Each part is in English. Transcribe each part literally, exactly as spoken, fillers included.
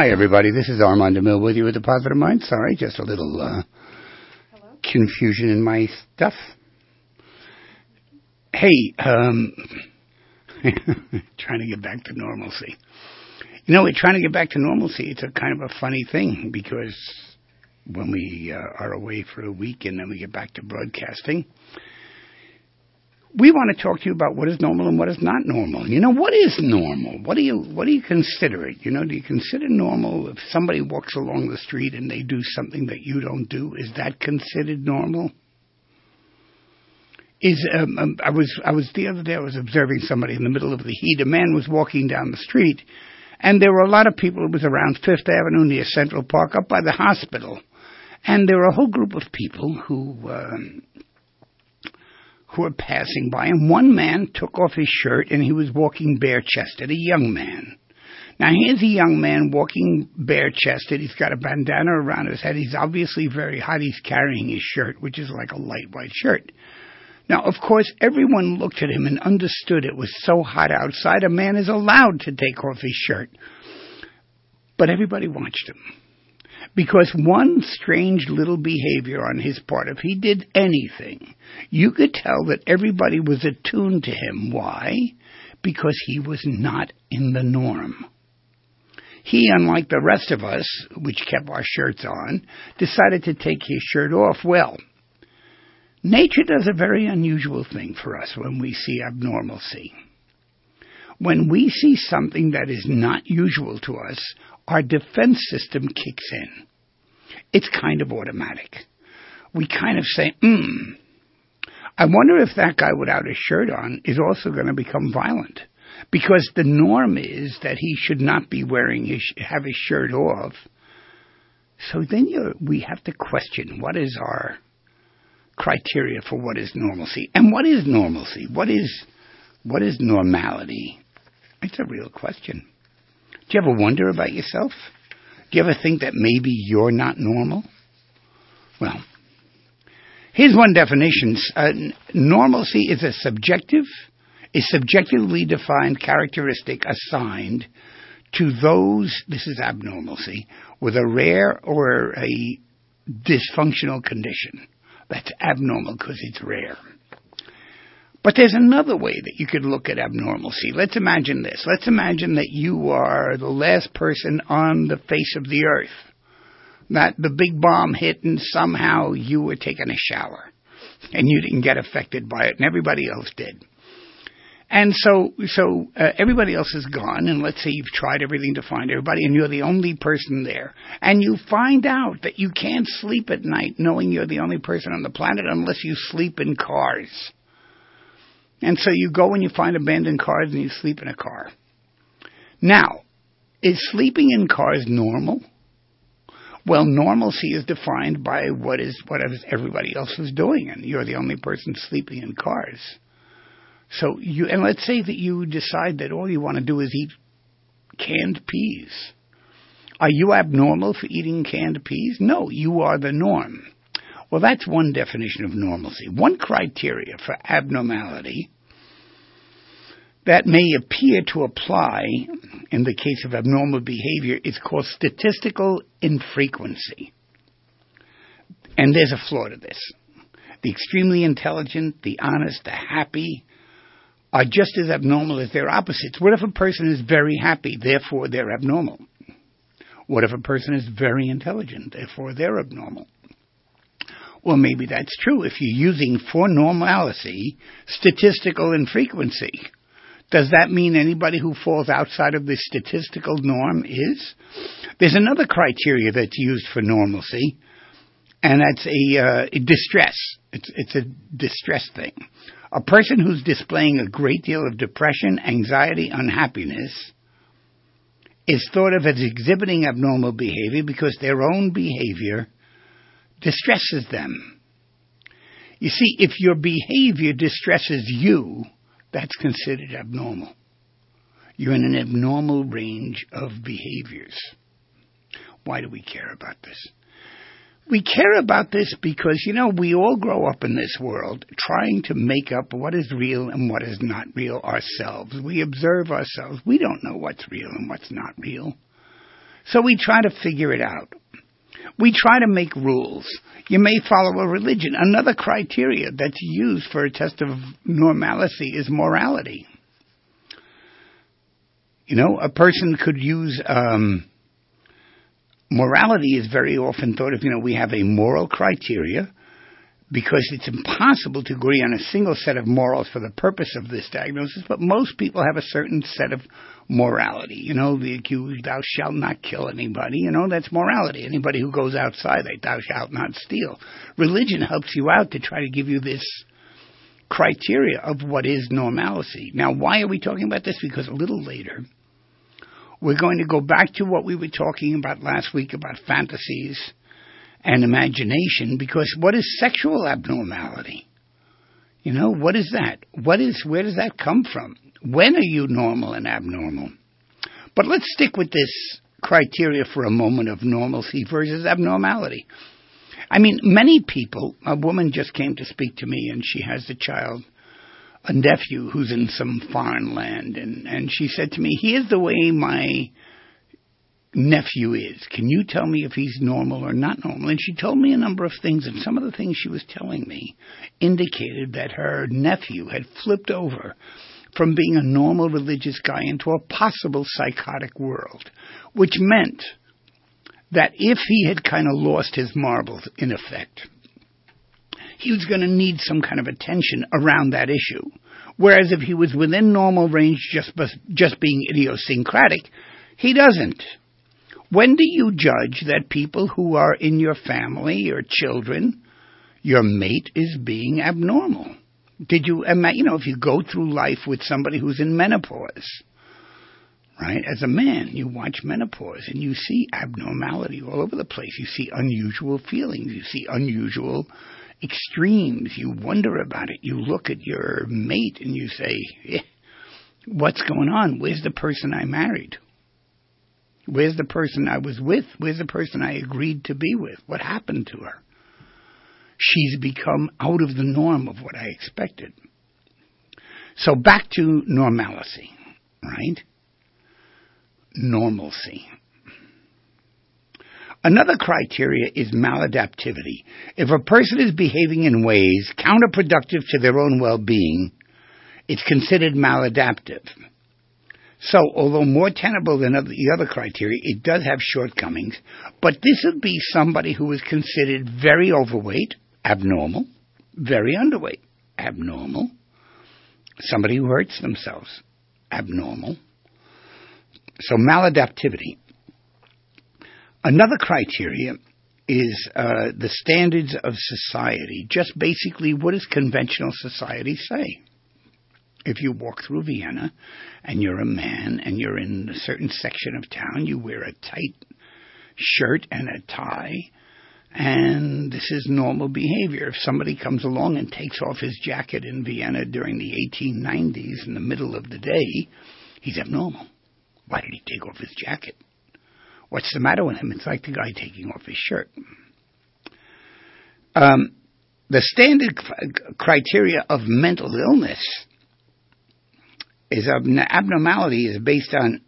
Hi, everybody. This is Armand DeMille with you with the Positive Mind. Sorry, just a little uh, confusion in my stuff. Hey, um, trying to get back to normalcy. You know, we're trying to get back to normalcy. It's a kind of a funny thing because when we uh, are away for a week and then we get back to broadcasting, we want to talk to you about what is normal and what is not normal. You know, what is normal? What do you what do you consider it? You know, do you consider normal if somebody walks along the street and they do something that you don't do? Is that considered normal? Is um, um, I was I was the other day I was observing somebody in the middle of the heat. A man was walking down the street, and there were a lot of people. It was around Fifth Avenue near Central Park, up by the hospital, and there were a whole group of people who. Um, who were passing by, and one man took off his shirt and he was walking bare-chested, a young man. Now, here's a young man walking bare-chested. He's got a bandana around his head. He's obviously very hot. He's carrying his shirt, which is like a light white shirt. Now, of course, everyone looked at him and understood it was so hot outside, a man is allowed to take off his shirt. But everybody watched him. Because one strange little behavior on his part, if he did anything, you could tell that everybody was attuned to him. Why? Because he was not in the norm. He, unlike the rest of us, which kept our shirts on, decided to take his shirt off. Well, nature does a very unusual thing for us when we see abnormalcy. When we see something that is not usual to us, our defense system kicks in. It's kind of automatic. We kind of say, hmm, I wonder if that guy without his shirt on is also going to become violent. Because the norm is that he should not be wearing his, have his shirt off. So then you're, we have to question what is our criteria for what is normalcy. And what is normalcy? What is, what is normality? It's a real question. Do you ever wonder about yourself? Do you ever think that maybe you're not normal? Well, here's one definition. Uh, normalcy is a subjective, a subjectively defined characteristic assigned to those, this is abnormalcy, with a rare or a dysfunctional condition. That's abnormal because it's rare. But there's another way that you could look at abnormalcy. Let's imagine this. Let's imagine that you are the last person on the face of the earth. That the big bomb hit and somehow you were taking a shower. And you didn't get affected by it and everybody else did. And so so uh, everybody else is gone, and let's say you've tried everything to find everybody and you're the only person there. And you find out that you can't sleep at night knowing you're the only person on the planet unless you sleep in cars. And so you go and you find abandoned cars and you sleep in a car. Now, is sleeping in cars normal? Well, normalcy is defined by what is what everybody else is doing, and you're the only person sleeping in cars. So you, and let's say that you decide that all you want to do is eat canned peas. Are you abnormal for eating canned peas? No, you are the norm. Well, that's one definition of normalcy. One criteria for abnormality that may appear to apply in the case of abnormal behavior is called statistical infrequency. And there's a flaw to this. The extremely intelligent, the honest, the happy are just as abnormal as their opposites. What if a person is very happy, therefore they're abnormal? What if a person is very intelligent, therefore they're abnormal? Well, maybe that's true if you're using for normalcy statistical infrequency. Does that mean anybody who falls outside of the statistical norm is? There's another criteria that's used for normalcy, and that's a, uh, a distress. It's, it's a distress thing. A person who's displaying a great deal of depression, anxiety, unhappiness is thought of as exhibiting abnormal behavior because their own behavior distresses them. You see, if your behavior distresses you, that's considered abnormal. You're in an abnormal range of behaviors. Why do we care about this? We care about this because, you know, we all grow up in this world trying to make up what is real and what is not real ourselves. We observe ourselves. We don't know what's real and what's not real. So we try to figure it out. We try to make rules. You may follow a religion. Another criteria that's used for a test of normalcy is morality. You know, a person could use, um, morality is very often thought of, you know, we have a moral criteria because it's impossible to agree on a single set of morals for the purpose of this diagnosis, but most people have a certain set of morality. You know, the accused, thou shalt not kill anybody. You know, that's morality. Anybody who goes outside, they, thou shalt not steal. Religion helps you out to try to give you this criteria of what is normalcy. Now, why are we talking about this? Because a little later, we're going to go back to what we were talking about last week about fantasies and imagination, because what is sexual abnormality? You know, what is that? What is, where does that come from? When are you normal and abnormal? But let's stick with this criteria for a moment of normalcy versus abnormality. I mean, many people, a woman just came to speak to me, and she has a child, a nephew who's in some foreign land, and, and she said to me, here's the way my nephew is. Can you tell me if he's normal or not normal? And she told me a number of things, and some of the things she was telling me indicated that her nephew had flipped over from being a normal religious guy into a possible psychotic world, which meant that if he had kind of lost his marbles, in effect, he was going to need some kind of attention around that issue. Whereas if he was within normal range, just, just being idiosyncratic, he doesn't. When do you judge that people who are in your family, your children, your mate is being abnormal? Did you imagine, you know, if you go through life with somebody who's in menopause, right? As a man, you watch menopause and you see abnormality all over the place. You see unusual feelings. You see unusual extremes. You wonder about it. You look at your mate and you say, eh, what's going on? Where's the person I married? Where's the person I was with? Where's the person I agreed to be with? What happened to her? She's become out of the norm of what I expected. So back to normalcy, right? Normalcy. Another criteria is maladaptivity. If a person is behaving in ways counterproductive to their own well-being, it's considered maladaptive. So, although more tenable than other, the other criteria, it does have shortcomings, but this would be somebody who is considered very overweight, abnormal, very underweight, abnormal, somebody who hurts themselves, abnormal. So, maladaptivity. Another criteria is uh, the standards of society, just basically what does conventional society say? If you walk through Vienna and you're a man and you're in a certain section of town, you wear a tight shirt and a tie, and this is normal behavior. If somebody comes along and takes off his jacket in Vienna during the eighteen nineties in the middle of the day, he's abnormal. Why did he take off his jacket? What's the matter with him? It's like the guy taking off his shirt. Um, the standard criteria of mental illness is abnormality is based on,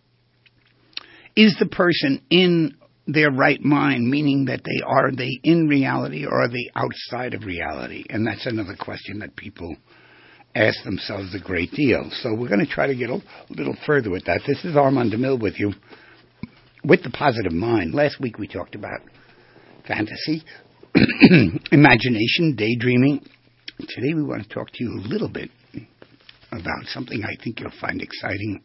is the person in their right mind, meaning that they are they in reality or are they outside of reality? And that's another question that people ask themselves a great deal. So we're going to try to get a little further with that. This is Armand DeMille with you with the positive mind. Last week we talked about fantasy, imagination, daydreaming. Today we want to talk to you a little bit about something I think you'll find exciting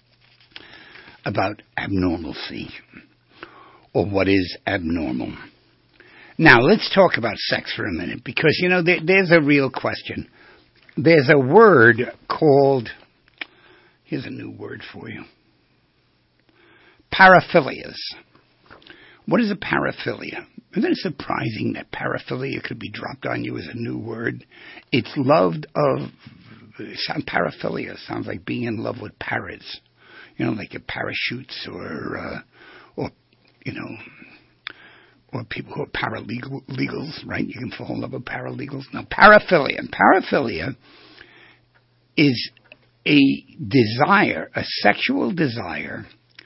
about abnormalcy, or what is abnormal. Now, let's talk about sex for a minute, because, you know, there, there's a real question. There's a word called, here's a new word for you, paraphilias. What is a paraphilia? Isn't it surprising that paraphilia could be dropped on you as a new word? It's loved of, paraphilia sounds like being in love with parrots. You know, like your parachutes or, uh, or, you know, or people who are paralegal, legals, right? You can fall in love with paralegals. No, paraphilia. Paraphilia is a desire, a sexual desire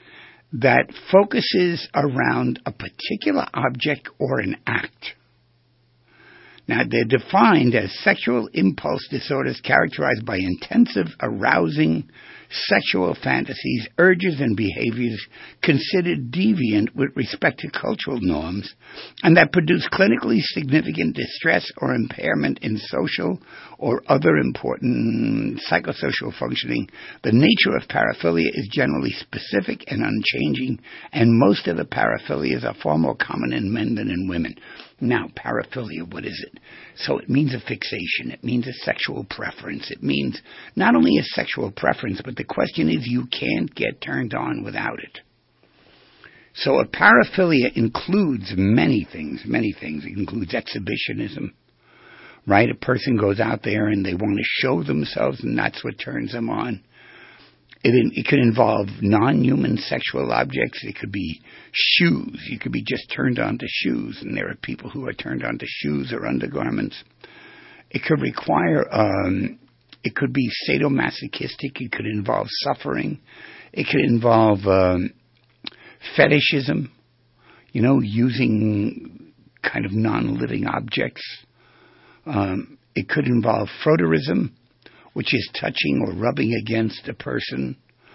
that focuses around a particular object or an act. Now, they're defined as sexual impulse disorders characterized by intensive, arousing sexual fantasies, urges, and behaviors considered deviant with respect to cultural norms, and that produce clinically significant distress or impairment in social or other important psychosocial functioning. The nature of paraphilia is generally specific and unchanging, and most of the paraphilias are far more common in men than in women. Now, paraphilia, what is it? So it means a fixation. It means a sexual preference. It means not only a sexual preference, but the question is you can't get turned on without it. So a paraphilia includes many things, many things. It includes exhibitionism, right? A person goes out there and they want to show themselves, and that's what turns them on. It, it could involve non-human sexual objects. It could be shoes. You could be just turned on to shoes, and there are people who are turned on to shoes or undergarments. It could require, um, it could be sadomasochistic. It could involve suffering. It could involve um, fetishism, you know, using kind of non-living objects. Um, it could involve frotteurism, which is touching or rubbing against a person.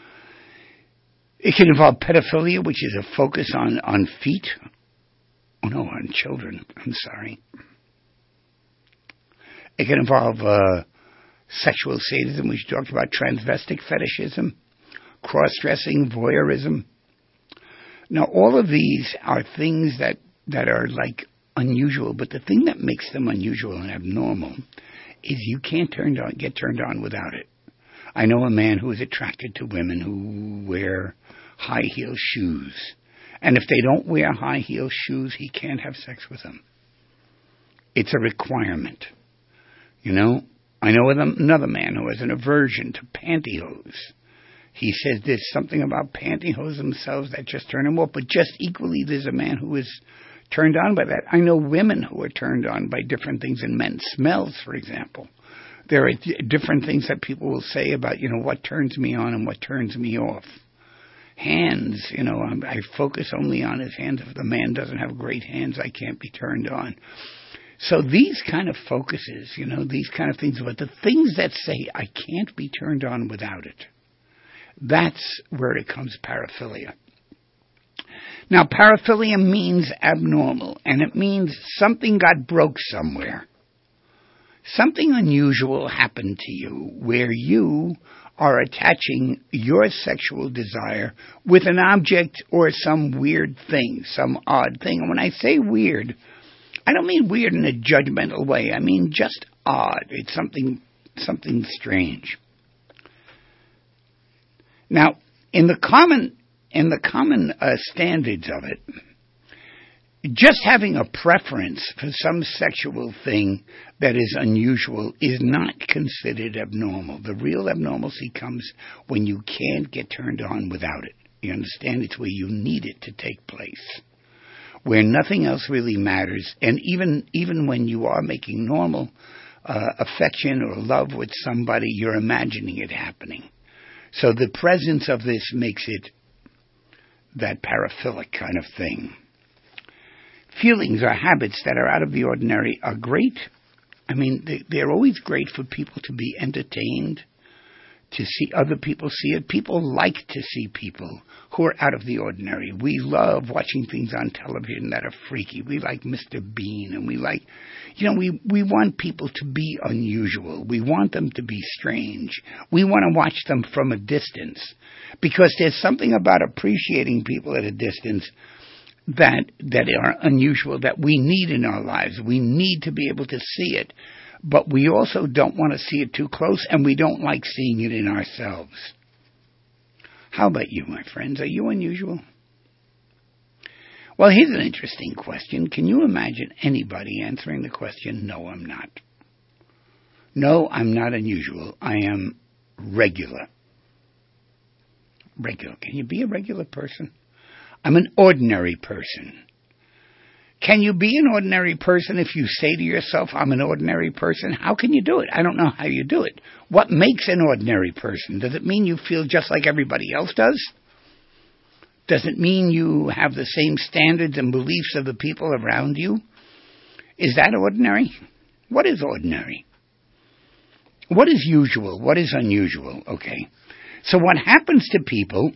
It can involve pedophilia, which is a focus on, on feet. Oh, no, on children. I'm sorry. It can involve uh, sexual sadism, which we talked about, transvestic fetishism, cross-dressing, voyeurism. Now, all of these are things that, that are like unusual, but the thing that makes them unusual and abnormal is you can't turn on, get turned on without it. I know a man who is attracted to women who wear high-heel shoes. And if they don't wear high-heel shoes, he can't have sex with them. It's a requirement. You know, I know another man who has an aversion to pantyhose. He says there's something about pantyhose themselves that just turn him off. But just equally, there's a man who is turned on by that. I know women who are turned on by different things in men. Smells, for example. There are d- different things that people will say about, you know, what turns me on and what turns me off. Hands, you know, I'm, I focus only on his hands. If the man doesn't have great hands, I can't be turned on. So these kind of focuses, you know, these kind of things, but the things that say I can't be turned on without it, that's where it comes paraphilia. Now, paraphilia means abnormal, and it means something got broke somewhere. Something unusual happened to you where you are attaching your sexual desire with an object or some weird thing, some odd thing. And when I say weird, I don't mean weird in a judgmental way. I mean just odd. It's something, something strange. Now, in the common In the common uh, standards of it, just having a preference for some sexual thing that is unusual is not considered abnormal. The real abnormalcy comes when you can't get turned on without it. You understand? It's where you need it to take place, where nothing else really matters. And even even when you are making normal uh, affection or love with somebody, you're imagining it happening. So the presence of this makes it that paraphilic kind of thing. Feelings or habits that are out of the ordinary are great. I mean, they, they're always great for people to be entertained, to see other people see it. People like to see people who are out of the ordinary. We love watching things on television that are freaky. We like Mister Bean, and we like, you know, we, we want people to be unusual. We want them to be strange. We want to watch them from a distance, because there's something about appreciating people at a distance that that are unusual, that we need in our lives. We need to be able to see it, but we also don't want to see it too close, and we don't like seeing it in ourselves. How about you, my friends? Are you unusual? Well, here's an interesting question. Can you imagine anybody answering the question, no, I'm not? No, I'm not unusual. I am regular. Regular. Can you be a regular person? I'm an ordinary person. Can you be an ordinary person if you say to yourself, I'm an ordinary person? How can you do it? I don't know how you do it. What makes an ordinary person? Does it mean you feel just like everybody else does? Does it mean you have the same standards and beliefs of the people around you? Is that ordinary? What is ordinary? What is usual? What is unusual? Okay. So what happens to people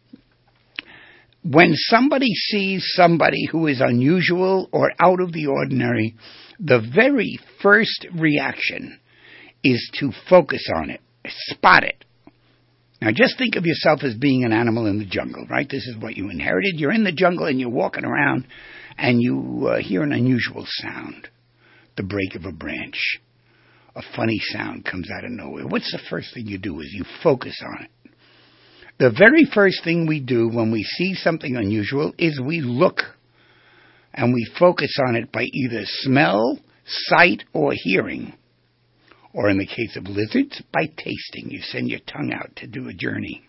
when somebody sees somebody who is unusual or out of the ordinary, the very first reaction is to focus on it, spot it. Now just think of yourself as being an animal in the jungle, right? This is what you inherited. You're in the jungle and you're walking around and you uh, hear an unusual sound, the break of a branch. A funny sound comes out of nowhere. What's the first thing you do is you focus on it. The very first thing we do when we see something unusual is we look and we focus on it by either smell, sight, or hearing. Or in the case of lizards, by tasting. You send your tongue out to do a journey.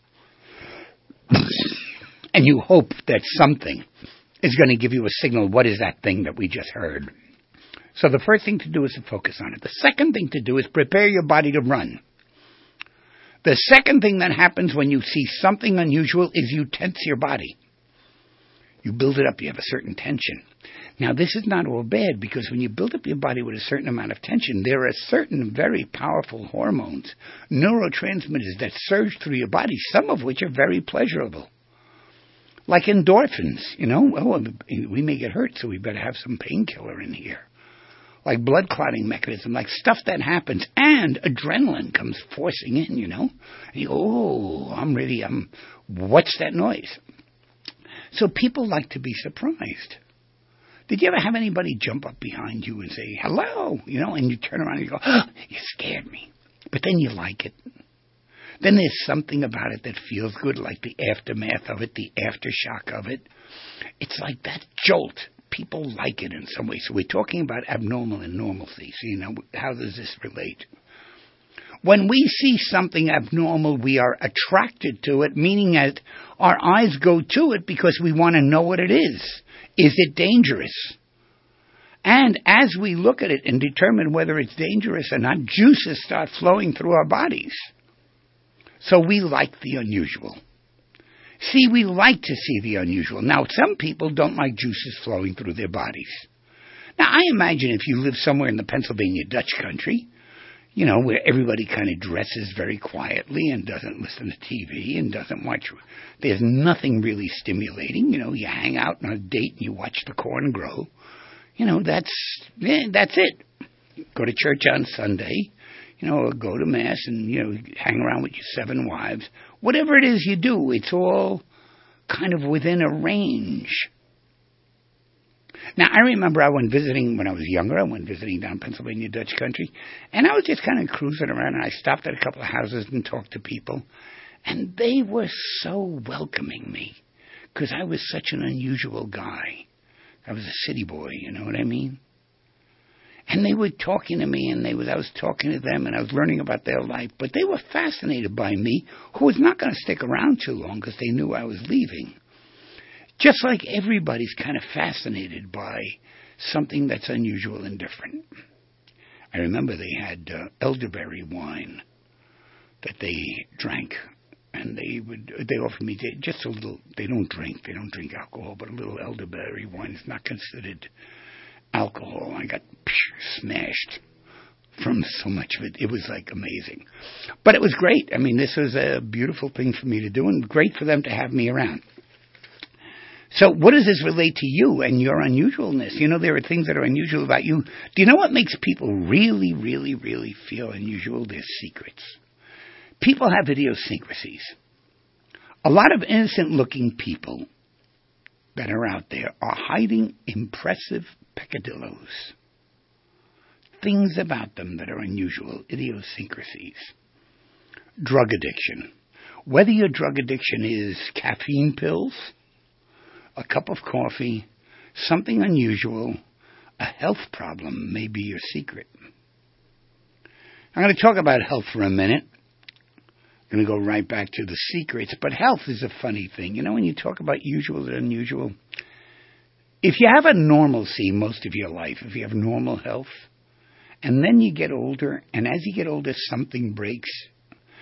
And you hope that something is going to give you a signal. What is that thing that we just heard? So the first thing to do is to focus on it. The second thing to do is prepare your body to run. The second thing that happens when you see something unusual is you tense your body. You build it up. You have a certain tension. Now, this is not all bad, because when you build up your body with a certain amount of tension, there are certain very powerful hormones, neurotransmitters that surge through your body, some of which are very pleasurable. Like endorphins, you know. Oh, we may get hurt, so we better have some painkiller in here. Like blood clotting mechanism, like stuff that happens, and adrenaline comes forcing in, you know. And you go, oh, I'm ready, I'm, what's that noise? So people like to be surprised. Did you ever have anybody jump up behind you and say, hello, you know, and you turn around and you go, oh, you scared me. But then you like it. Then there's something about it that feels good, like the aftermath of it, the aftershock of it. It's like that jolt. People like it in some way. So we're talking about abnormal and normalcy. So, you know, how does this relate? When we see something abnormal, we are attracted to it, meaning that our eyes go to it because we want to know what it is. Is it dangerous? And as we look at it and determine whether it's dangerous or not, juices start flowing through our bodies. So we like the unusual. See, we like to see the unusual. Now, some people don't like juices flowing through their bodies. Now, I imagine if you live somewhere in the Pennsylvania Dutch country, you know, where everybody kind of dresses very quietly and doesn't listen to T V and doesn't watch, there's nothing really stimulating. You know, you hang out on a date and you watch the corn grow. You know, that's, yeah, that's it. Go to church on Sunday, you know, or go to Mass and, you know, hang around with your seven wives. Whatever it is you do, it's all kind of within a range. Now, I remember I went visiting, when I was younger, I went visiting down Pennsylvania Dutch country, and I was just kind of cruising around, and I stopped at a couple of houses and talked to people, and they were so welcoming me, because I was such an unusual guy. I was a city boy, you know what I mean? And they were talking to me, and they was I was talking to them, and I was learning about their life, but they were fascinated by me, who was not going to stick around too long, because they knew I was leaving. Just like everybody's kind of fascinated by something that's unusual and different. I remember they had uh, elderberry wine that they drank, and they would they offered me just a little. They don't drink, they don't drink alcohol, but a little elderberry wine is not considered alcohol. I got psh, smashed from so much of it. It was like amazing, but it was great. I mean, this was a beautiful thing for me to do, and great for them to have me around. So what does this relate to you and your unusualness? You know, there are things that are unusual about you. Do you know what makes people really, really, really feel unusual? Their secrets. People have idiosyncrasies. A lot of innocent-looking people that are out there are hiding impressive peccadillos. Things about them that are unusual, idiosyncrasies. Drug addiction. Whether your drug addiction is caffeine pills, a cup of coffee, something unusual, a health problem may be your secret. I'm going to talk about health for a minute. I'm going to go right back to the secrets, but health is a funny thing. You know, when you talk about usual and unusual, if you have a normalcy most of your life, if you have normal health, and then you get older, and as you get older, something breaks,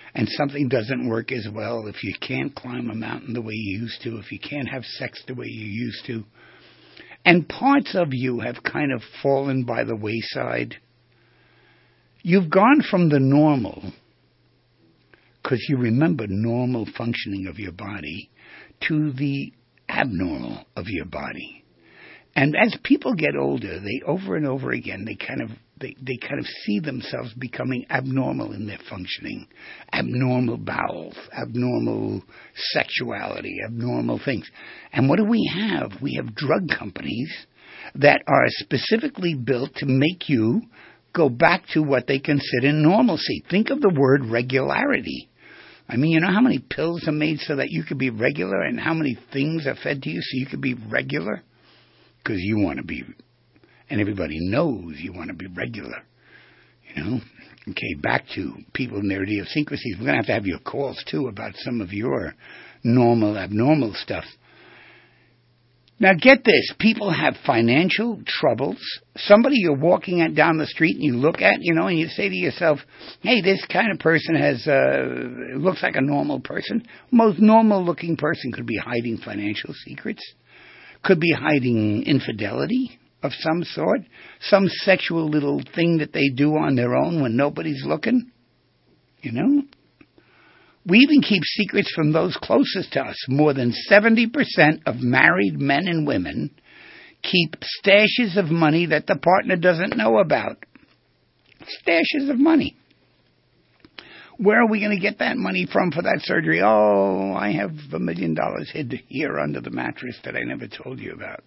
and something doesn't work as well, if you can't climb a mountain the way you used to, if you can't have sex the way you used to, and parts of you have kind of fallen by the wayside, you've gone from the normal, because you remember normal functioning of your body, to the abnormal of your body. And as people get older, they over and over again, they kind of they, they kind of see themselves becoming abnormal in their functioning. Abnormal bowels, abnormal sexuality, abnormal things. And what do we have? We have drug companies that are specifically built to make you go back to what they consider normalcy. Think of the word regularity. I mean, you know how many pills are made so that you could be regular, and how many things are fed to you so you could be regular? Because you want to be, and everybody knows you want to be regular, you know. Okay, back to people and their idiosyncrasies. We're going to have to have your calls, too, about some of your normal, abnormal stuff. Now, get this. People have financial troubles. Somebody you're walking at down the street and you look at, you know, and you say to yourself, hey, this kind of person has, uh, looks like a normal person. Most normal-looking person could be hiding financial secrets. Could be hiding infidelity of some sort, some sexual little thing that they do on their own when nobody's looking, you know. We even keep secrets from those closest to us. More than seventy percent of married men and women keep stashes of money that the partner doesn't know about. Stashes of money. Where are we going to get that money from for that surgery? Oh, I have a million dollars hid here under the mattress that I never told you about.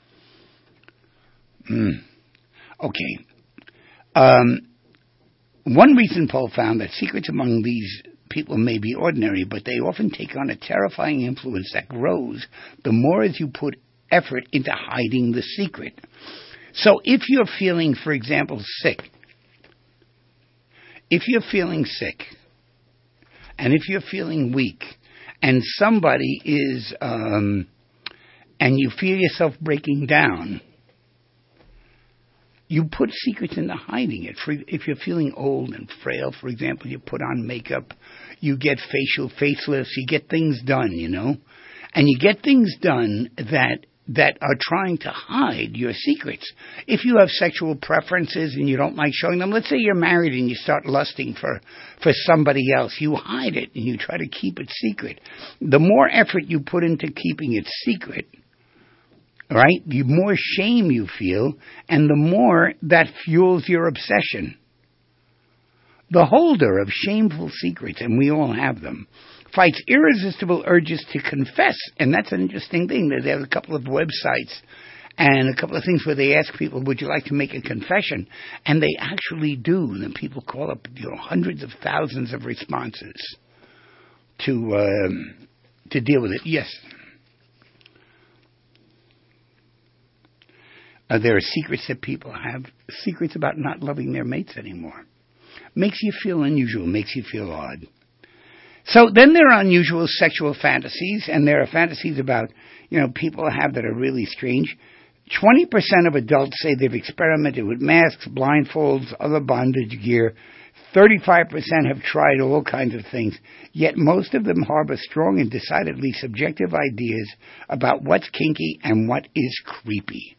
Mm. Okay. Um, one recent poll found that secrets among these people may be ordinary, but they often take on a terrifying influence that grows the more as you put effort into hiding the secret. So if you're feeling, for example, sick, if you're feeling sick, and if you're feeling weak, and somebody is, um, and you feel yourself breaking down, you put secrets into hiding it. For, if you're feeling old and frail, for example, you put on makeup, you get facial facelifts, you get things done, you know, and you get things done that that are trying to hide your secrets. If you have sexual preferences and you don't like showing them, let's say you're married and you start lusting for, for somebody else, you hide it and you try to keep it secret. The more effort you put into keeping it secret, right, the more shame you feel, and the more that fuels your obsession. The holder of shameful secrets, and we all have them, fights irresistible urges to confess. And that's an interesting thing. There's a couple of websites and a couple of things where they ask people, would you like to make a confession? And they actually do. And then people call up, you know, hundreds of thousands of responses to um, to deal with it. Yes. Uh, there are secrets that people have, secrets about not loving their mates anymore. Makes you feel unusual, makes you feel odd. So then there are unusual sexual fantasies, and there are fantasies about, you know, people have that are really strange. twenty percent of adults say they've experimented with masks, blindfolds, other bondage gear. thirty-five percent have tried all kinds of things, yet most of them harbor strong and decidedly subjective ideas about what's kinky and what is creepy.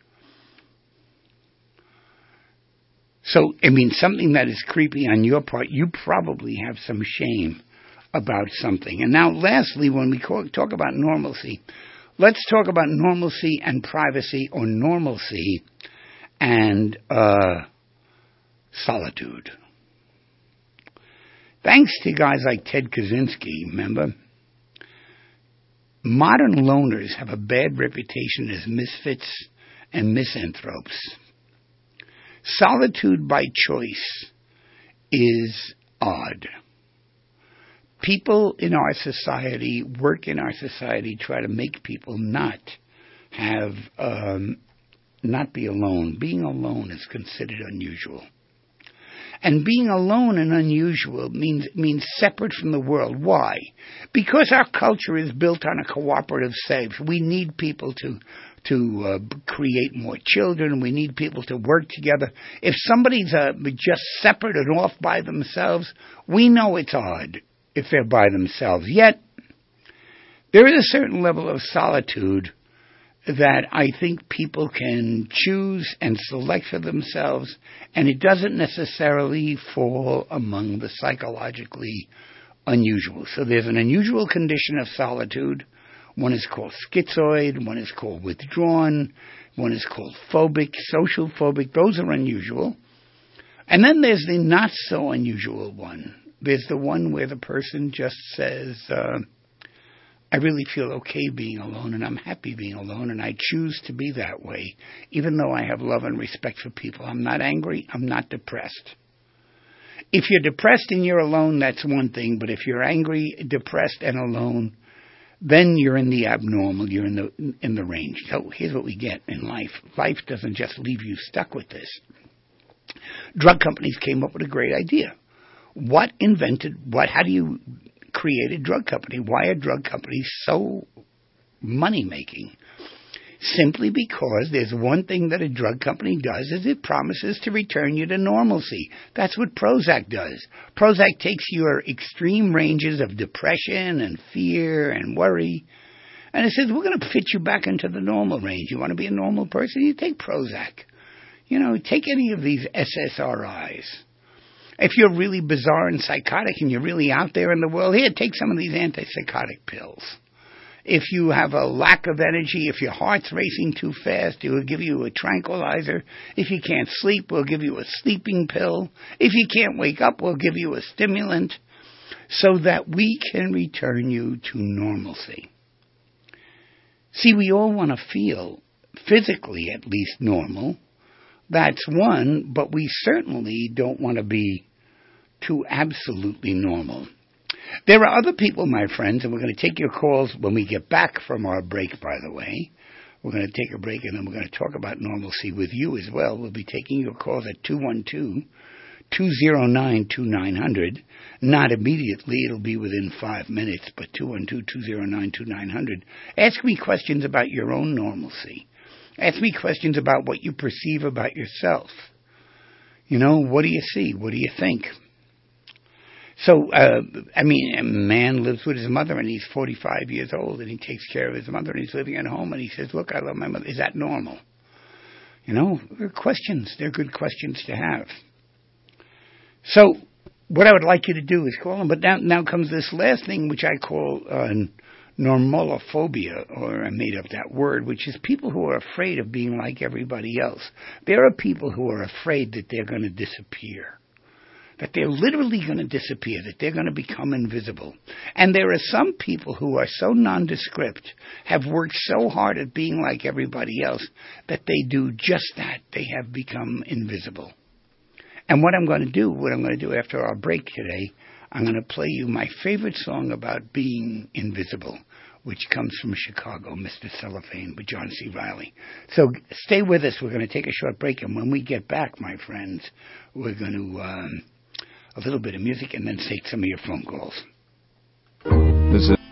So, I mean, something that is creepy on your part, you probably have some shame about something. And now, lastly, when we talk about normalcy, let's talk about normalcy and privacy, or normalcy and uh, solitude. Thanks to guys like Ted Kaczynski, remember? Modern loners have a bad reputation as misfits and misanthropes. Solitude by choice is odd. People in our society, work in our society, try to make people not have, um, not be alone. Being alone is considered unusual. And being alone and unusual means means separate from the world. Why? Because our culture is built on a cooperative save. We need people to to uh, create more children. We need people to work together. If somebody's uh, just separate and off by themselves, we know it's odd. if they're by themselves. Yet, there is a certain level of solitude that I think people can choose and select for themselves, and it doesn't necessarily fall among the psychologically unusual. So there's an unusual condition of solitude. One is called schizoid, one is called withdrawn, one is called phobic, social phobic. Those are unusual. And then there's the not so unusual one. There's the one where the person just says, uh, I really feel okay being alone, and I'm happy being alone, and I choose to be that way, even though I have love and respect for people. I'm not angry. I'm not depressed. If you're depressed and you're alone, that's one thing. But if you're angry, depressed, and alone, then you're in the abnormal. You're in the in the range. So here's what we get in life. Life doesn't just leave you stuck with this. Drug companies came up with a great idea. What invented what? How do you create a drug company? Why are drug companies so money-making? Simply because there's one thing that a drug company does is it promises to return you to normalcy. That's what Prozac does. Prozac takes your extreme ranges of depression and fear and worry, and it says, we're going to fit you back into the normal range. You want to be a normal person? You take Prozac. You know, take any of these S S R Is. If you're really bizarre and psychotic and you're really out there in the world, here, take some of these antipsychotic pills. If you have a lack of energy, if your heart's racing too fast, it will give you a tranquilizer. If you can't sleep, we'll give you a sleeping pill. If you can't wake up, we'll give you a stimulant so that we can return you to normalcy. See, we all want to feel, physically at least, normal. That's one, but we certainly don't want to be too absolutely normal. There are other people, my friends, and we're going to take your calls when we get back from our break, by the way. We're going to take a break, and then we're going to talk about normalcy with you as well. We'll be taking your calls at two one two, two oh nine, two nine hundred. Not immediately. It'll be within five minutes, but two one two, two oh nine, two nine hundred. Ask me questions about your own normalcy. Ask me questions about what you perceive about yourself. You know, what do you see? What do you think? So, uh, I mean, a man lives with his mother, and he's forty-five years old, and he takes care of his mother, and he's living at home, and he says, look, I love my mother. Is that normal? You know, they're questions. They're good questions to have. So, what I would like you to do is call him. But now, now comes this last thing, which I call uh, normalophobia, or I made up that word, which is people who are afraid of being like everybody else. There are people who are afraid that they're going to disappear, that they're literally going to disappear, that they're going to become invisible. And there are some people who are so nondescript, have worked so hard at being like everybody else, that they do just that. They have become invisible. And what I'm going to do, what I'm going to do after our break today, I'm going to play you my favorite song about being invisible, which comes from Chicago, Mister Cellophane, with John C. Reilly. So stay with us. We're going to take a short break, and when we get back, my friends, we're going to um, a little bit of music and then take some of your phone calls. This is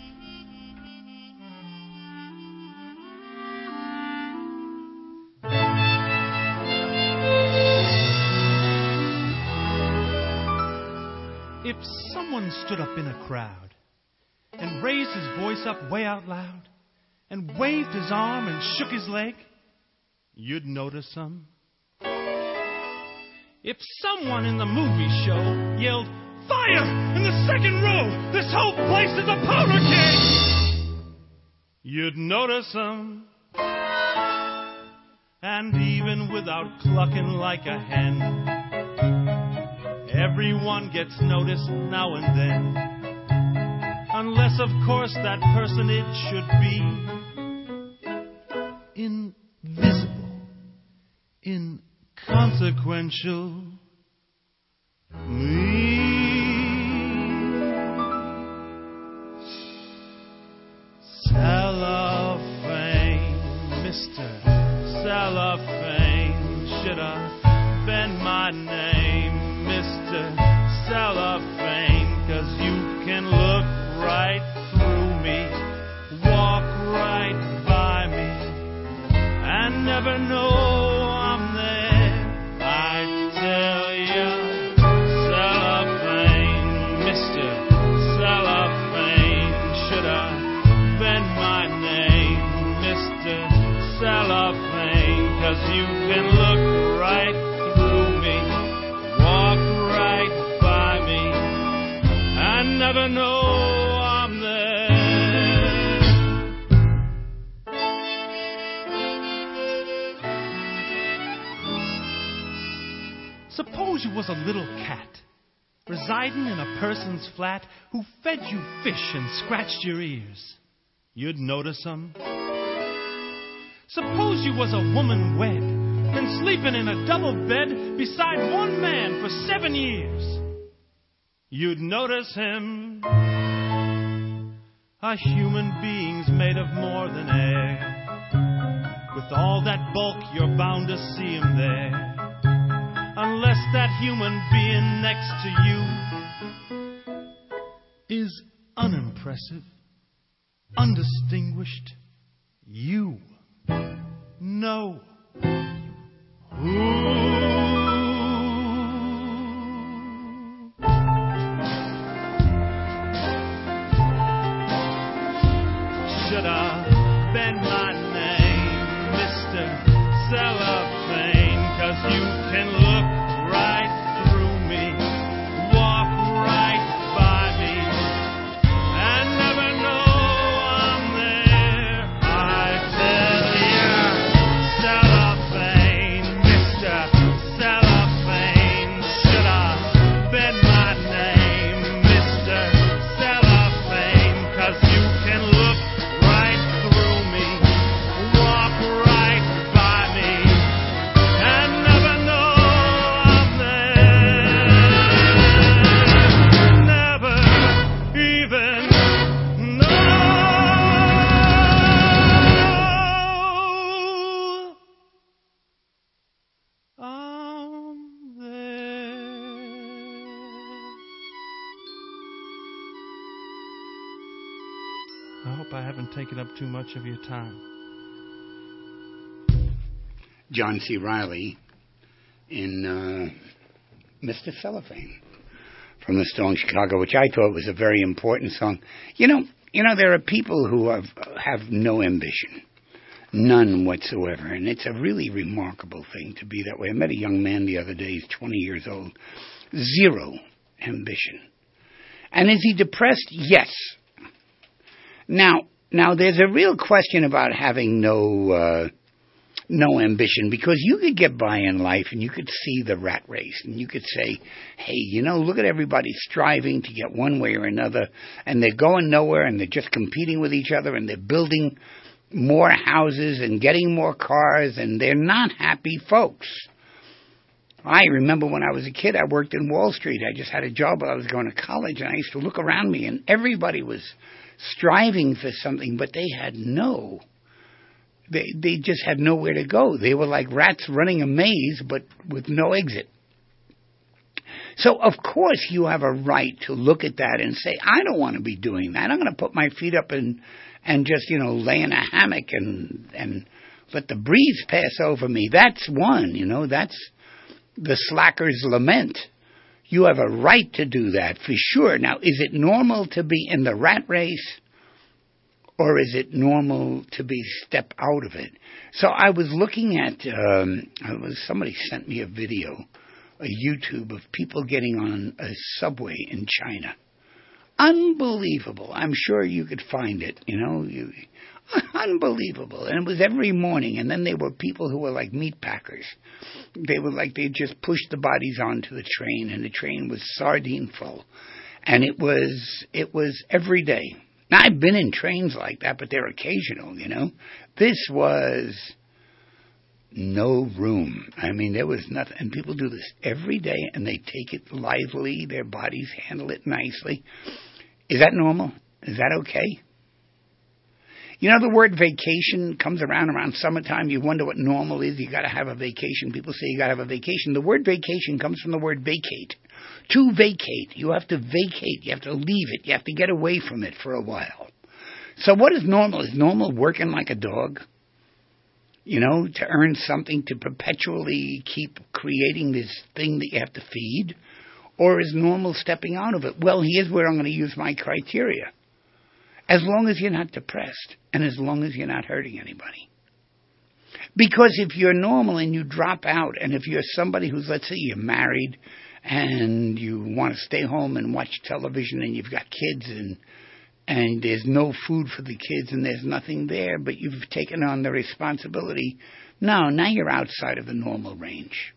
If someone stood up in a crowd and raised his voice up way out loud and waved his arm and shook his leg, you'd notice some. If someone in the movie show yelled, "Fire! In the second row! This whole place is a powder keg!" you'd notice them. And even without clucking like a hen, everyone gets noticed now and then. Unless, of course, that personage should be invisible, inconsequential. Me. Cellophane, Mister Cellophane, should have been my name, Mister Cellophane, 'cause you can look right through me, walk right by me, and never know I'm there. I tell you, Cellophane. 'cause you can look right through me, walk right by me, and never know I'm there. Suppose you was a little cat residing in a person's flat who fed you fish and scratched your ears. You'd notice him. Suppose you was a woman wed and sleeping in a double bed beside one man for seven years. You'd notice him. A human being's made of more than air. With all that bulk, you're bound to see him there. Unless that human being next to you is unimpressive, undistinguished, you know who. Should have been my name, Mister Cellophane, 'cause you can look right through me, walk right by me, and never know I'm there. I tell ya, Cellophane, Mister Cellophane, should have been my name, Mister Cellophane, 'cause you can look right through me, walk right by me, and never know I'm there. Never even know I'm there. I hope I haven't taken up too much of your time. John C. Reilly in uh, Mister Cellophane from the Stones, Chicago, which I thought was a very important song. You know, you know, there are people who have have no ambition, none whatsoever, and it's a really remarkable thing to be that way. I met a young man the other day. He's twenty years old, zero ambition. And is he depressed? Yes. Now, now there's a real question about having no. Uh, No ambition, because you could get by in life and you could see the rat race and you could say, hey, you know, look at everybody striving to get one way or another, and they're going nowhere, and they're just competing with each other, and they're building more houses and getting more cars, and they're not happy folks. I remember when I was a kid, I worked in Wall Street. I just had a job while I was going to college, and I used to look around me, and everybody was striving for something, but they had no They they just had nowhere to go. They were like rats running a maze, but with no exit. So, of course, you have a right to look at that and say, I don't want to be doing that. I'm going to put my feet up and and just, you know, lay in a hammock and, and let the breeze pass over me. That's one, you know, that's the slacker's lament. You have a right to do that, for sure. Now, is it normal to be in the rat race? Or is it normal to be step out of it? So I was looking at, um, I was, somebody sent me a video, a YouTube of people getting on a subway in China. Unbelievable. I'm sure you could find it, you know. You, unbelievable. And it was every morning. And then there were people who were like meat packers. They were like, they just pushed the bodies onto the train, and the train was sardine full. And it was, it was every day. Now, I've been in trains like that, but they're occasional, you know. This was no room. I mean, there was nothing. And people do this every day, and they take it lively. Their bodies handle it nicely. Is that normal? Is that okay? You know, the word vacation comes around around summertime. You wonder what normal is. You got to have a vacation. People say you got to have a vacation. The word vacation comes from the word vacate. To vacate, you have to vacate, you have to leave it, you have to get away from it for a while. So what is normal? Is normal working like a dog? You know, to earn something, to perpetually keep creating this thing that you have to feed? Or is normal stepping out of it? Well, here's where I'm going to use my criteria. As long as you're not depressed, and as long as you're not hurting anybody. Because if you're normal and you drop out, and if you're somebody who's, let's say you're married and you want to stay home and watch television and you've got kids and and there's no food for the kids and there's nothing there, but you've taken on the responsibility, no, now you're outside of the normal range.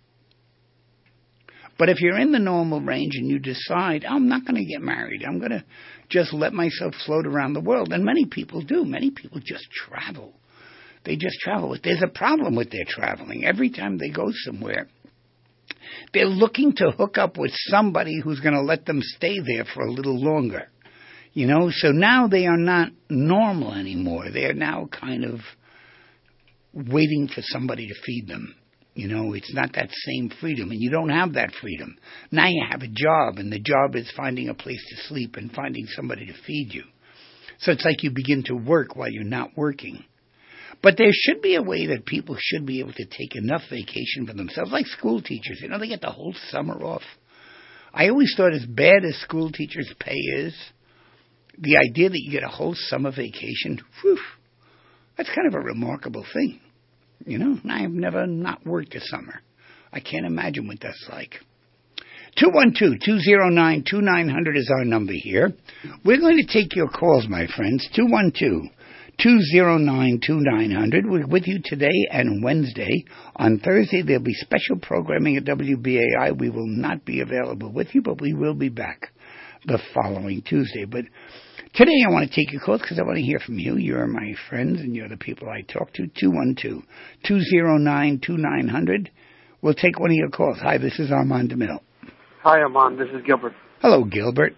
But if you're in the normal range and you decide, oh, I'm not going to get married, I'm going to just let myself float around the world, and many people do. Many people just travel. They just travel. There's a problem with their traveling. Every time they go somewhere, they're looking to hook up with somebody who's going to let them stay there for a little longer. You know, so now they are not normal anymore. They are now kind of waiting for somebody to feed them. You know, it's not that same freedom, and you don't have that freedom. Now you have a job, and the job is finding a place to sleep and finding somebody to feed you. So it's like you begin to work while you're not working. But there should be a way that people should be able to take enough vacation for themselves, like school teachers. You know, they get the whole summer off. I always thought as bad as school teachers' pay is, the idea that you get a whole summer vacation, whew, that's kind of a remarkable thing. You know, I have never not worked a summer. I can't imagine what that's like. two one two, two zero nine, two nine zero zero is our number here. We're going to take your calls, my friends. two one two, two zero nine, two nine zero zero. We're with you today and Wednesday. On Thursday, there'll be special programming at W B A I. We will not be available with you, but we will be back the following Tuesday. But today I want to take your calls because I want to hear from you. You're my friends and you're the people I talk to. two one two, two zero nine, two nine zero zero. We'll take one of your calls. Hi, this is Armand DeMille. Hi, Armand. This is Gilbert. Hello, Gilbert.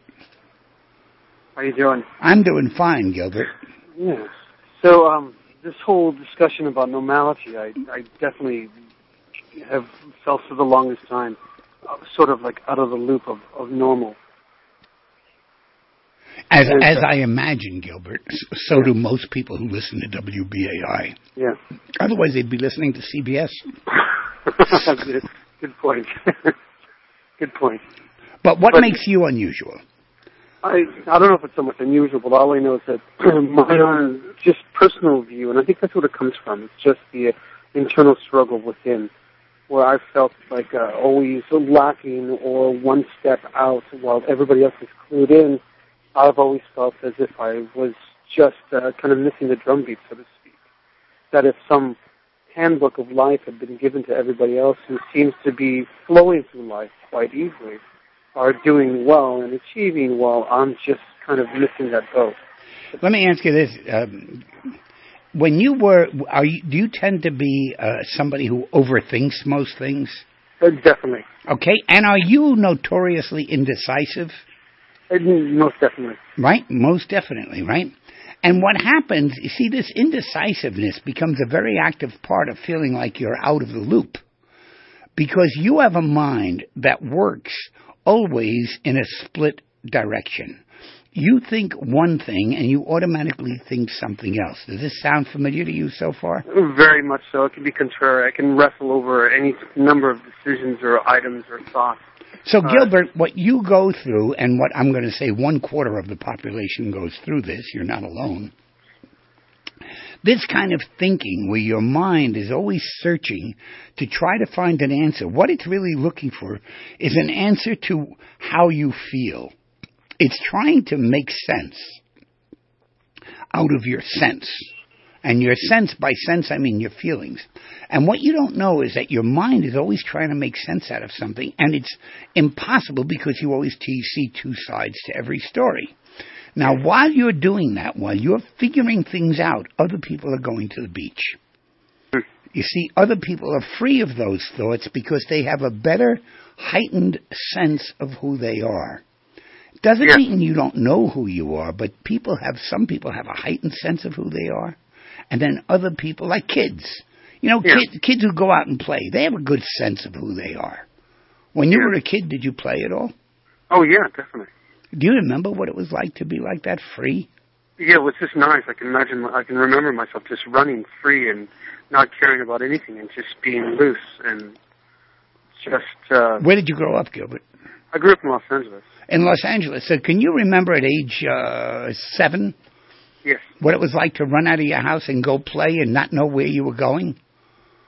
How you doing? I'm doing fine, Gilbert. Yes. So um, this whole discussion about normality, I, I definitely have felt for the longest time uh, sort of like out of the loop of, of normal. As as I imagine, Gilbert, so do most people who listen to W B A I. Yeah. Otherwise, they'd be listening to C B S. good, good point. Good point. But what but makes you unusual? I I don't know if it's so much unusual, but all I know is that my own just personal view, and I think that's what it comes from. It's just the uh, internal struggle within, where I felt like uh, always lacking or one step out while everybody else is clued in. I've always felt as if I was just uh, kind of missing the drumbeat, so to speak. That if some handbook of life had been given to everybody else who seems to be flowing through life quite easily, are doing well and achieving well, I'm just kind of missing that boat. Let me ask you this. Um, when you were, are you, do you tend to be uh, somebody who overthinks most things? Uh, definitely. Okay, and are you notoriously indecisive? Most definitely. Right? Most definitely, right? And what happens, you see, this indecisiveness becomes a very active part of feeling like you're out of the loop. Because you have a mind that works always in a split direction. You think one thing and you automatically think something else. Does this sound familiar to you so far? Very much so. It can be contrary. I can wrestle over any number of decisions or items or thoughts. So, Gilbert, what you go through, and what I'm going to say one quarter of the population goes through this, you're not alone, this kind of thinking where your mind is always searching to try to find an answer, what it's really looking for is an answer to how you feel. It's trying to make sense out of your sense. And your sense, by sense, I mean your feelings. And what you don't know is that your mind is always trying to make sense out of something, and it's impossible because you always t- see two sides to every story. Now, while you're doing that, while you're figuring things out, other people are going to the beach. You see, other people are free of those thoughts because they have a better, heightened sense of who they are. Doesn't yeah. mean you don't know who you are, but people have, some people have a heightened sense of who they are. And then other people, like kids, you know, yeah. kids, kids who go out and play, they have a good sense of who they are. When you yeah. were a kid, did you play at all? Oh, yeah, definitely. Do you remember what it was like to be like that, free? Yeah, it was just nice. I can imagine, I can remember myself just running free and not caring about anything and just being loose and just... Uh, Where did you grow up, Gilbert? I grew up in Los Angeles. In Los Angeles. So can you remember at age uh, seven... Yes. What it was like to run out of your house and go play and not know where you were going?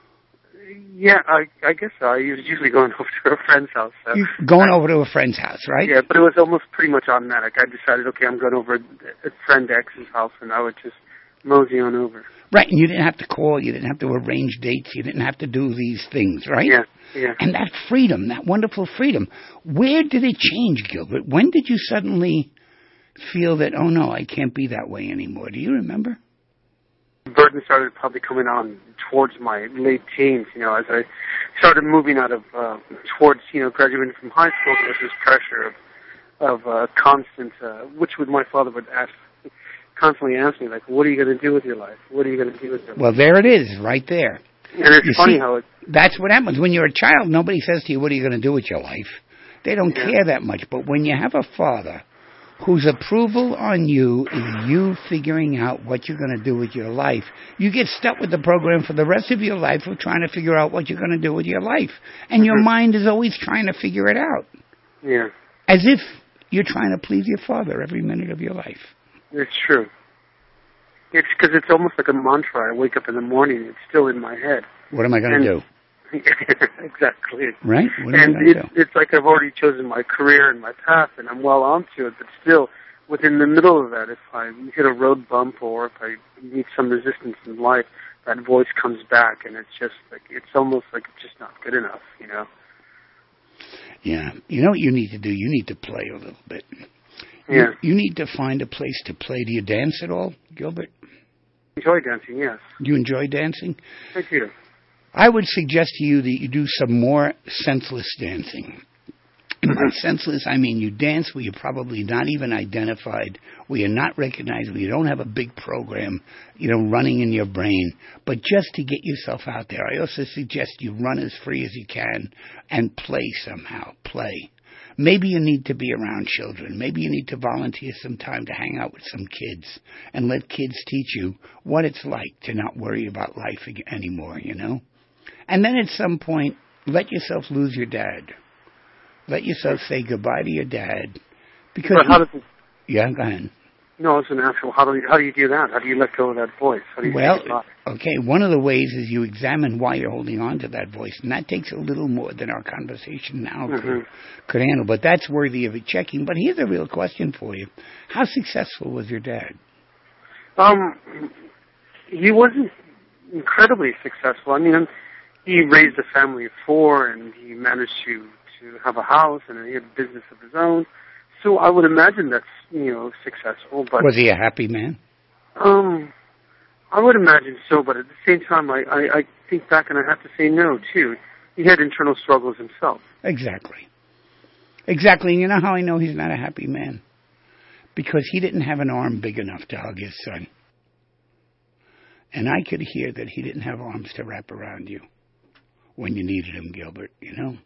Yeah, I, I guess so. I was usually going over to a friend's house. So. You're going over to a friend's house, right? Yeah, but it was almost pretty much automatic. I decided, okay, I'm going over at friend X's house, and I would just mosey on over. Right, and you didn't have to call, you didn't have to arrange dates, you didn't have to do these things, right? Yeah, yeah. And that freedom, that wonderful freedom, where did it change, Gilbert? When did you suddenly feel that, oh no, I can't be that way anymore? Do you remember? The burden started probably coming on towards my late teens, you know, as I started moving out of, uh, towards, you know, graduating from high school. There was this pressure of, of uh, constant, uh, which would my father would ask, constantly ask me, like, what are you going to do with your life? What are you going to do with your life? Well, there it is, right there. And it's you funny see, how it... That's what happens. When you're a child, nobody says to you, what are you going to do with your life? They don't Yeah. care that much. But when you have a father whose approval on you is you figuring out what you're going to do with your life, you get stuck with the program for the rest of your life of trying to figure out what you're going to do with your life. And your Mhm. mind is always trying to figure it out. Yeah, As if you're trying to please your father every minute of your life. it's true. It's because it's almost like a mantra. I wake up in the morning, it's still in my head. What am I going to And- do? Exactly. Right? What am I And going to it's, do? it's like I've already chosen my career and my path, and I'm well onto it, but still, within the middle of that, if I hit a road bump or if I meet some resistance in life, that voice comes back, and it's just like, it's almost like it's just not good enough, you know? Yeah. You know what you need to do? You need to play a little bit. Yeah. You, you need to find a place to play. Do you dance at all, Gilbert? Enjoy dancing, yes. Do you enjoy dancing? I do. I would suggest to you that you do some more senseless dancing. And by senseless, I mean you dance where you're probably not even identified, where you're not recognized, where you don't have a big program, you know, running in your brain, but just to get yourself out there. I also suggest you run as free as you can and play somehow. Play. Maybe you need to be around children. Maybe you need to volunteer some time to hang out with some kids and let kids teach you what it's like to not worry about life ag- anymore, you know? And then at some point, let yourself lose your dad. Let yourself say goodbye to your dad. Because But how does it, yeah, go ahead. no, it's an actual, how do you, how do you do that? How do you let go of that voice? How do you Well, say goodbye? okay, one of the ways is you examine why you're holding on to that voice, and that takes a little more than our conversation now Mhm. could, could handle, but that's worthy of it checking. But here's a real question for you. How successful was your dad? Um, he wasn't incredibly successful. I mean, he raised a family of four, and he managed to, to have a house, and he had a business of his own. So I would imagine that's, you know, successful. But Was he a happy man? um, I would imagine so. But at the same time, I, I, I think back, and I have to say no too. He had internal struggles himself. Exactly. Exactly. And you know how I know he's not a happy man? Because he didn't have an arm big enough to hug his son. And I could hear that he didn't have arms to wrap around you when you needed him, Gilbert, you know?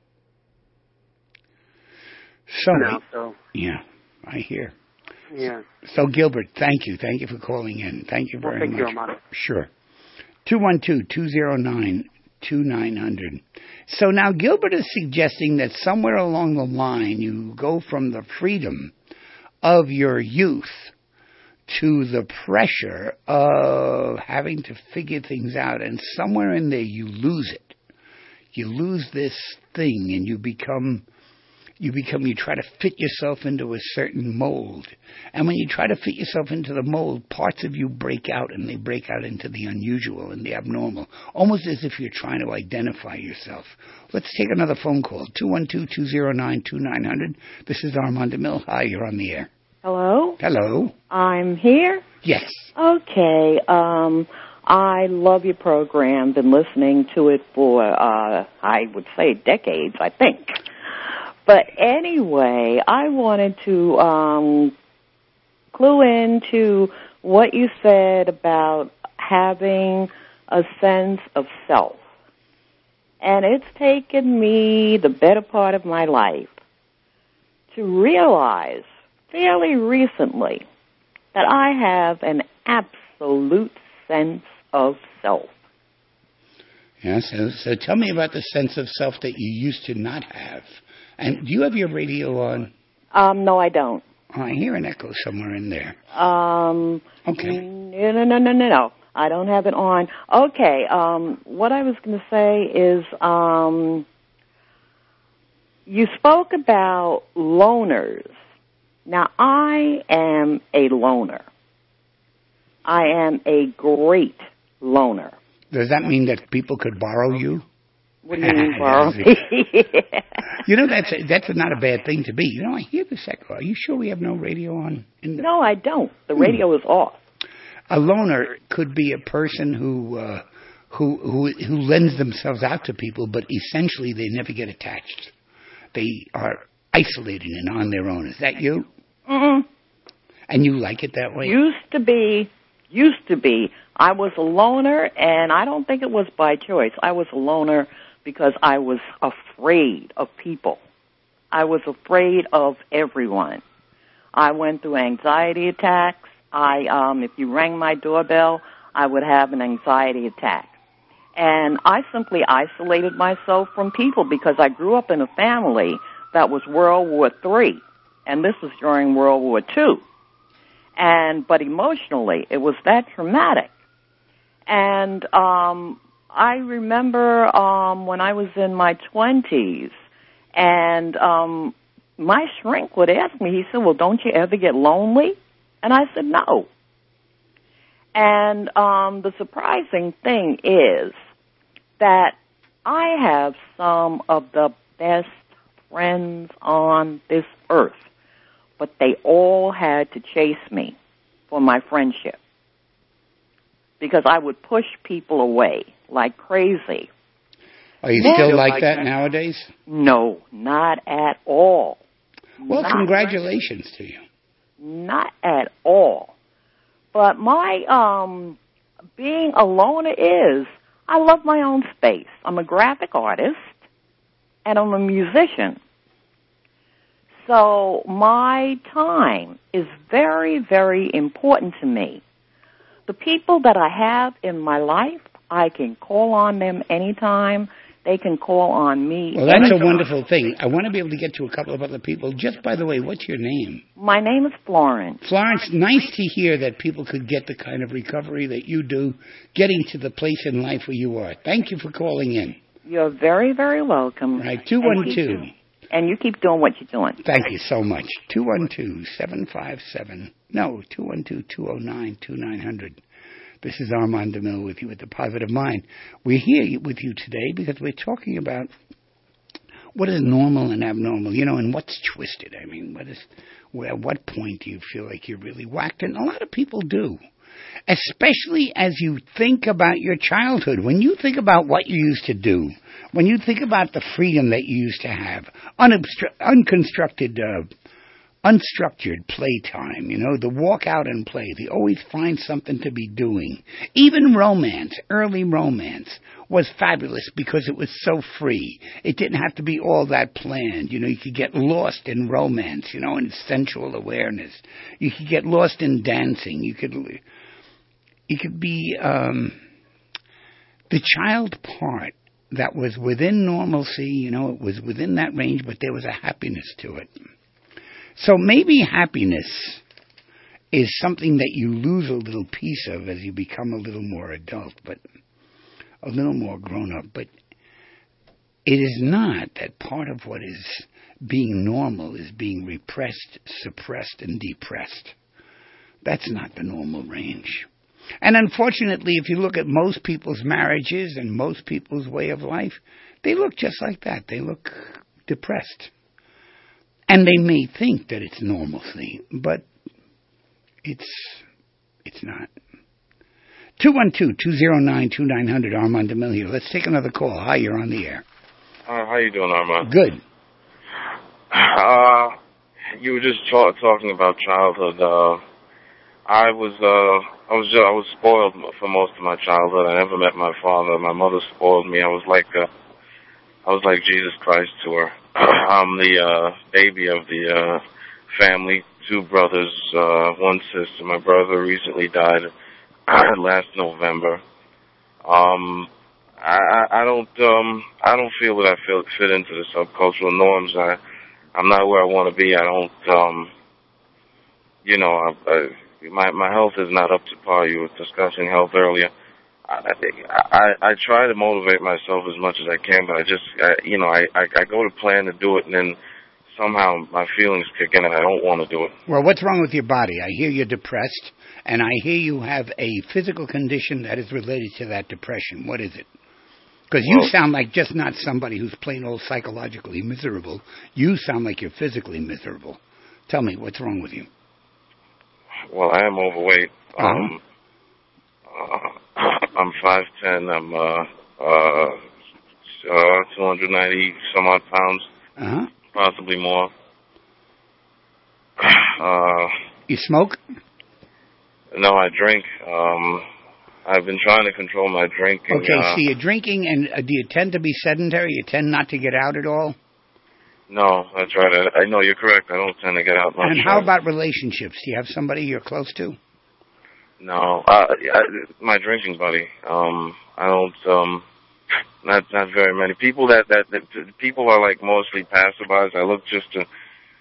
So, Now, so yeah, I hear. yeah. So, Gilbert, thank you. Thank you for calling in. Thank you Well, very thank you, much. Amado. Sure. two one two, two zero nine, two nine zero zero. So now Gilbert is suggesting that somewhere along the line you go from the freedom of your youth to the pressure of having to figure things out, and somewhere in there you lose it. You lose this thing, and you become, you become, you try to fit yourself into a certain mold. And when you try to fit yourself into the mold, parts of you break out, and they break out into the unusual and the abnormal, almost as if you're trying to identify yourself. Let's take another phone call, two one two, two zero nine, two nine zero zero. This is Armand DeMille. Hi, you're on the air. Hello? Hello. I'm here? Yes. Okay. Um, I love your program. Been listening to it for, uh, I would say decades, I think. But anyway, I wanted to um, clue into what you said about having a sense of self. And it's taken me the better part of my life to realize fairly recently that I have an absolute sense of self. Yeah, so, so tell me about the sense of self that you used to not have. And do you have your radio on? Um, no, I don't. Oh, I hear an echo somewhere in there. Um, Okay. No, no, no, no, no, no. I don't have it on. Okay. Um, what I was going to say is, um, you spoke about loners. Now, I am a loner. I am a great loner. Does that mean that people could borrow you? What do you mean, borrow me? You know, that's a, that's a not a bad thing to be. You know, I hear this echo. Are you sure we have no radio on? In the... No, I don't. The radio is off. A loner could be a person who, uh, who who who lends themselves out to people, but essentially they never get attached. They are isolated and on their own. Is that you? Mm-mm. And you like it that way? Used to be, used to be. I was a loner, and I don't think it was by choice. I was a loner because I was afraid of people. I was afraid of everyone. I went through anxiety attacks. I, um, if you rang my doorbell, I would have an anxiety attack. And I simply isolated myself from people because I grew up in a family that was World War Three, and this was during World War Two. And, but emotionally, it was that traumatic. And, um, I remember, um, when I was in my twenties, and, um, my shrink would ask me, he said, well, don't you ever get lonely? And I said, no. And um, the surprising thing is that I have some of the best friends on this earth, but they all had to chase me for my friendship because I would push people away like crazy. Are you Now, still like that nowadays? No, not at all. Well, Not congratulations to you. Not at all. But my um, being a loner is I love my own space. I'm a graphic artist, and I'm a musician. So my time is very, very important to me. The people that I have in my life, I can call on them anytime. They can call on me. Well, that's anytime. a wonderful thing. I want to be able to get to a couple of other people. Just by the way, what's your name? My name is Florence. Florence, nice to hear that people could get the kind of recovery that you do, getting to the place in life where you are. Thank you for calling in. You're very, very welcome. Right, two one two. And you keep doing what you're doing. Thank you so much. two one two, seven five seven, no, two one two, two oh nine, two nine hundred. This is Armand DeMille with you at The Positive Mind. We're here with you today because we're talking about what is normal and abnormal, you know, and what's twisted. I mean, what is, where, at what point do you feel like you're really whacked? And a lot of people do, especially as you think about your childhood. When you think about what you used to do, when you think about the freedom that you used to have, unobstru- unconstructed uh unstructured playtime, you know, the walk out and play, the always find something to be doing. Even romance, early romance, was fabulous because it was so free. It didn't have to be all that planned. You know, you could get lost in romance, you know, in sensual awareness. You could get lost in dancing. You could, you could be um, the child part that was within normalcy, you know, it was within that range, but there was a happiness to it. So maybe happiness is something that you lose a little piece of as you become a little more adult, but a little more grown up. But it is not that part of what is being normal is being repressed, suppressed, and depressed. That's not the normal range. And unfortunately, if you look at most people's marriages and most people's way of life, they look just like that. They look depressed. And they may think that it's normalcy, but it's it's not. two one two, two oh nine, two nine hundred, Armand DeMille here. Let's take another call. Hi, you're on the air. Uh, how you doing, Armand? Good. Uh, you were just ta- talking about childhood. Uh, I was uh, I was just, I was spoiled for most of my childhood. I never met my father. My mother spoiled me. I was like uh, I was like Jesus Christ to her. I'm the uh, baby of the uh, family, two brothers, uh, one sister. My brother recently died last November. Um, I, I don't um, I don't feel that I feel, fit into the subcultural norms. I I'm not where I want to be. I don't um, you know, I, I, my my health is not up to par. You were discussing health earlier. I think I, I try to motivate myself as much as I can, but I just, I, you know, I, I, I go to plan to do it, and then somehow my feelings kick in, and I don't want to do it. Well, what's wrong with your body? I hear you're depressed, and I hear you have a physical condition that is related to that depression. What is it? Because you well, sound like just not somebody who's plain old psychologically miserable. You sound like you're physically miserable. Tell me, what's wrong with you? Well, I am overweight. Uh-huh. Um, uh, I'm five ten. I'm uh, uh, uh, two hundred ninety some odd pounds, uh-huh. possibly more. Uh, you smoke? No, I drink. Um, I've been trying to control my drinking. Okay, uh, so you're drinking, and uh, do you tend to be sedentary? You tend not to get out at all? No, that's right. I, I know you're correct. I don't tend to get out much. And how about relationships? Do you have somebody you're close to? No, uh, I, my drinking buddy. Um, I don't. Um, not not very many people. That, that that people are like mostly passerbys. I look just to.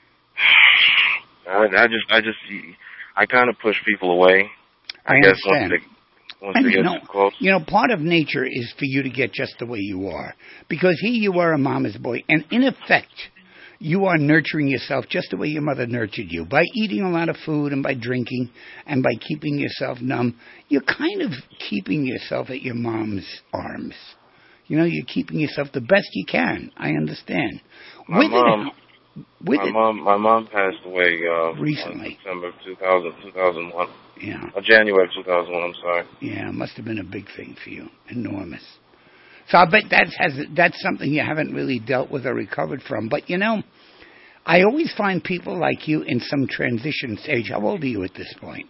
I, I just I just I kind of push people away. I, I guess understand. once they once and they you get know, too close. You know, part of nature is for you to get just the way you are, because here you are, a mama's boy, and in effect, you are nurturing yourself just the way your mother nurtured you. By eating a lot of food and by drinking and by keeping yourself numb, you're kind of keeping yourself at your mom's arms. You know, you're keeping yourself the best you can. I understand. My with mom, it, with my it, mom, my mom passed away uh, recently. December two thousand, two thousand one. Yeah. Uh, January two thousand one. I'm sorry. Yeah, it must have been a big thing for you. Enormous. So I bet that has that's something you haven't really dealt with or recovered from. But, you know, I always find people like you in some transition stage. How old are you at this point?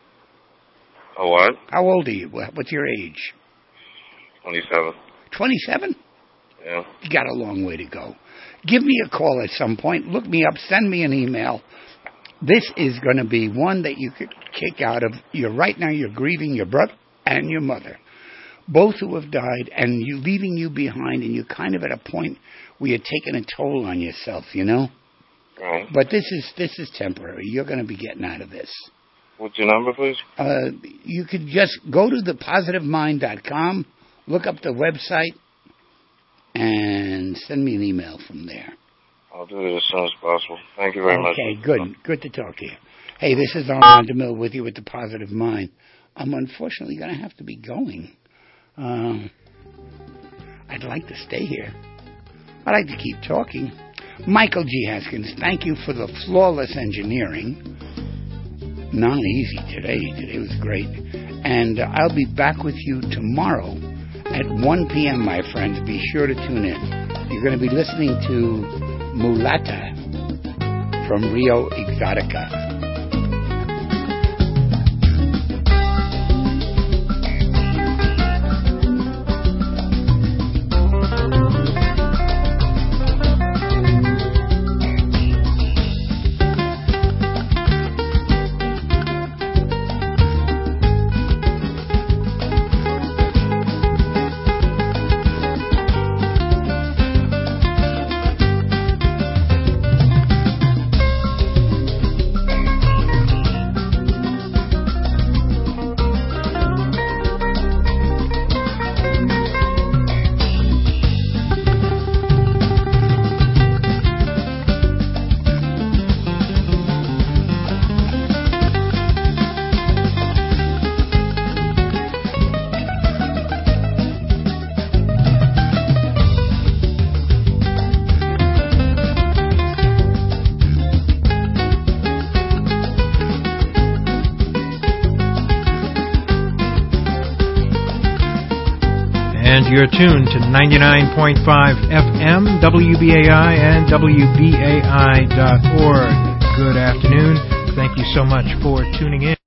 Oh, what? How old are you? What's your age? twenty-seven. twenty-seven? Yeah. You got a long way to go. Give me a call at some point. Look me up. Send me an email. This is going to be one that you could kick out of. You're right now, you're grieving your brother and your mother, both who have died, and you leaving you behind, and you're kind of at a point where you're taking a toll on yourself, you know? Right. But this is this is temporary. You're going to be getting out of this. What's your number, please? Uh, you could just go to the positive mind dot com, look up the website, and send me an email from there. I'll do it as soon as possible. Thank you very okay, much. Okay, good. Good to talk to you. Hey, this is Armand DeMille with you with the Positive Mind. I'm unfortunately going to have to be going. Um, I'd like to stay here. I'd like to keep talking. Michael G. Haskins, thank you for the flawless engineering. Not easy today. Today was great. And uh, I'll be back with you tomorrow at one p.m., my friends. Be sure to tune in. You're going to be listening to Mulata from Rio Exotica. You're tuned to ninety-nine point five F M, W B A I, and W B A I dot org. Good afternoon. Thank you so much for tuning in.